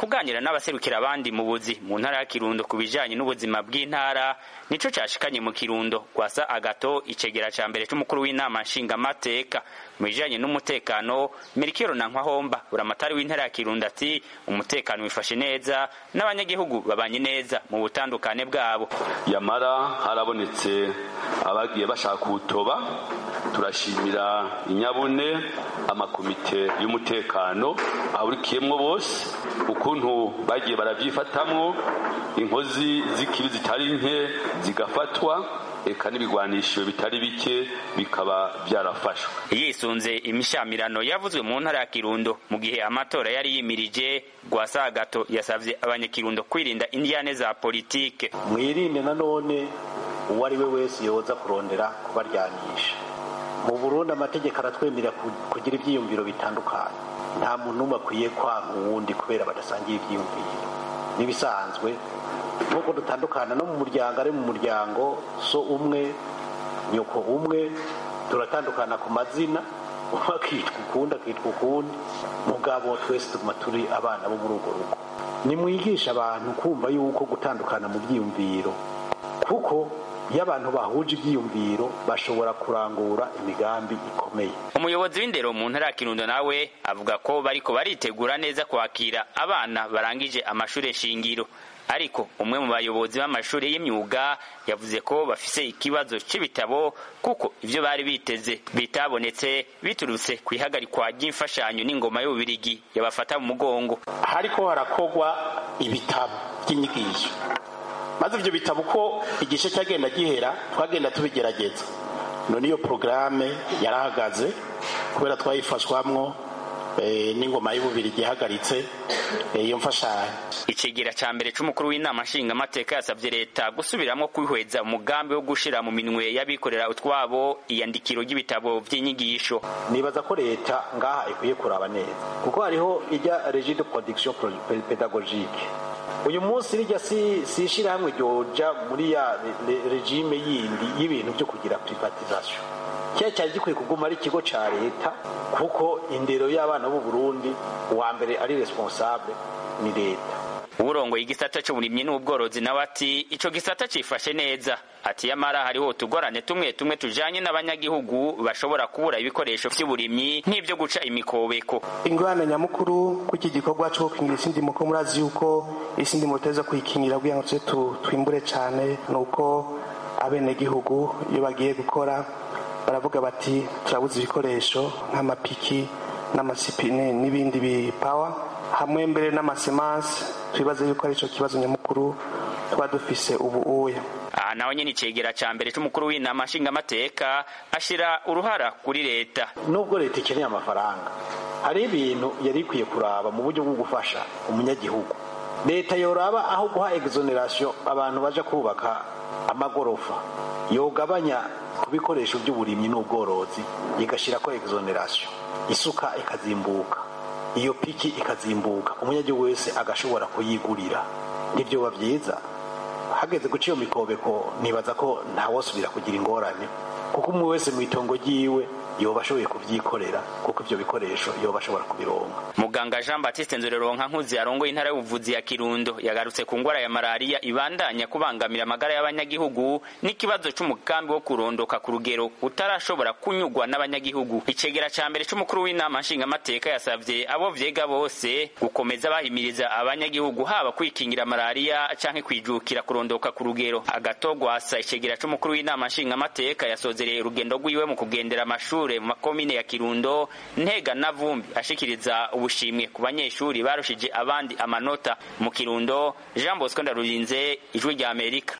kuganira n'abaserukira abandi mu buzi mu ntara ya Kirundo kubijanye n'ubuzima bw'intara nico cashikanye mu Kirundo Gwasa Agato icegera ca mbere c'umukuru w'inama nshingamateka mu bijanye n'umutekano. Mirikiro Nankwa-Homba buramatari w'intara ya Kirundo ati umutekano wifashe neza n'abanyagihugu babanye neza mu butandukane bwabo. Yamara harabonetse abagiye bashaka kutoba, turashimira inyabune amakomite y'umutekano ahurikiyemwo bose ukuntu bagiye baravyifatamwo, inkozi z'ikibi zitari nke zigafatwa, eka n'ibigwanisho bitari bike bikaba byarafashwe. Yisunze imishamirano yavuzwe mu ntara ya Kirundo mu gihe amatora yari yimirije, Gwasa Agato yasavye abanyakirundo kwirinda indiyane za politike. Mwirinde nanone uwari we wese yoza kurondera kubaryanisha. Mu Burundi amategeko aratwemerera kugira ivyiyumviro bitandukanye. Nta muntu umwe akwiye kwanga uwundi kubera badasangiye ivyiyumviro. Nibisanzwe nuko dutandukana no mu muryango, ari mu muryango so umwe nyoko umwe, turatandukana ku mazina, akitwa ukundi akitwa ukundi, mugabo twese tuguma turi abana bo muri urwo rugo. Nimwigisha abantu kumva yuko gutandukana mu vyiyumviro, kuko iyo abantu bahuje ivyiyumviro bashobora kurangura imigambi ikomeye. Umuyobozi w'indero mu ntara ya Kirundo nawe avuga ko bariko baritegura neza kwakira abana barangije amashure shingiro, ariko umwe mu bayobozi b'amashuri y'imyuga yavuze ko bafise ikibazo c'ibitabo kuko ivyo bari biteze bitabonetse biturutse kwihagarikwa ry'imfashanyo n'ingoma y'Ububirigi yabafata mu mugongo. Hariko harakogwa ibitabo by'inyigisho, maze ivyo bitabo ko igice cyagenda gihera twagenda tubigerageza. None iyo programme yarahagaze kubera twayifashwamwo n'ingoma y'Ububirigi ihagaritse iyo mfashanyo. Icegera ca mbere c'umukuru w'inama nshingamateka yasavye leta gusubiramwo kwihweza umugambi wo gushira mu minwe y'abikorera utwabo iyandikiro ry'ibitabo vy'inyigisho. Nibaza ko leta ngaha ikwiye kuraba neza kuko hariho ijya Régie de production pédagogique. Uyu munsi rijya si shirahamwe ryoja muri ya regime yindi y'ibintu byo kugira privatisation. Cyari gikwiye kuguma ari ikigo ca leta kuko indero y'abana b'u Burundi uwa mbere ari responsable ni leta. Urongoye igisata c'uburimyi n'ubworozi nawe ati ico gisata cifashe neza, ati yamara hariho tugorane tumwe tujanye n'abanyagihugu bashobora kubura ibikoresho vy'uburimyi nk'ivyo guca imikobeko. Ingorane nyamukuru kuki gikorwa cyo gukingira isindimo ko murazi yuko isindimo teza kuyikingira kugira ngo twimbure cane, nuko abenegihugu iyo bagiye gukora baravuga bati turabuze ibikoresho nk'amapiki n'amasipine n'ibindi bipawa hamwe mbere n'amasemansi. Twibaze yuko ari cyo kibazo nyamukuru tuba dufise ubu uya. Aha nawe nyene icegera ca mbere c'umukuru w'inama nshingamateka ashira uruhara kuri leta. Nubwo leta ikeneye amafaranga, hari ibintu yari ikwiye kuraba mu buryo bwo gufasha umunyagihugu. Leta yoraba aho guha exoneration abantu baje kubaka amagorofa, yogabanya ku bikoresho by'uburimyi n'ubworozi igashira ko exoneration, isuka ikazimbuka, iyo piki ikazimbuka, umunyagihugu wese agashobora kuyigurira. Nivyo bavyiza hageze guca iyo mikobeko, nibaza ko ntawosubira kugira ingorane kuko umwe wese mu itongo ryiwe yoba ashoboye kuvyikorera kuko ivyo bikoresho yoba ashobora kubironka. Muganga Jean Baptiste Nzoreronka nkuzi arongoye intara y'ubuvuzi ya Kirundo yagarutse ku ngwara ya malaria ibandanya kubangamira amagara y'abanyagihugu n'ikibazo c'umugambi wo kurondoka ku rugero utarashobora kunyugwa n'abanyagihugu. Icegera ca mbere c'umukuru w'inama nshingamateka yasavye abo vyega bose gukomeza bahimiriza abanyagihugu haba kwikingira malaria canke kwijukira kurondoka ku rugero. Agato Gwasa icegera c'umukuru w'inama nshingamateka yasozereye urugendo rwiwe mu kugendera amashuri mu makomine ya Kirundo, Ntega na Vumbi ashikiriza ubushimwe ku banyeshuri barushije abandi amanota. Mu Kirundo, Jean Bosco Ndarurinze, Ijwi rya Amerika.